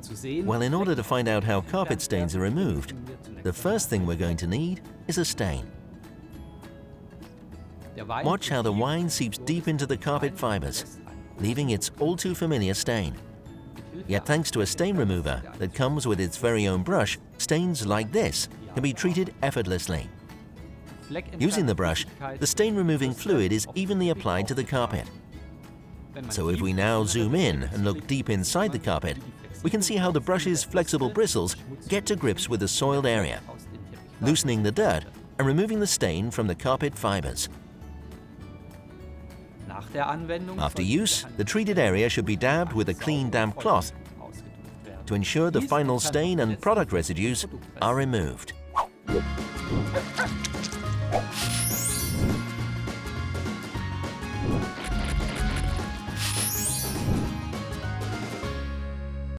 Well, in order to find out how carpet stains are removed, the first thing we're going to need is a stain. Watch how the wine seeps deep into the carpet fibers, leaving its all too familiar stain. Yet thanks to a stain remover that comes with its very own brush, stains like this can be treated effortlessly. Using the brush, the stain-removing fluid is evenly applied to the carpet. So if we now zoom in and look deep inside the carpet, we can see how the brush's flexible bristles get to grips with the soiled area, loosening the dirt and removing the stain from the carpet fibers. After use, the treated area should be dabbed with a clean, damp cloth to ensure the final stain and product residues are removed.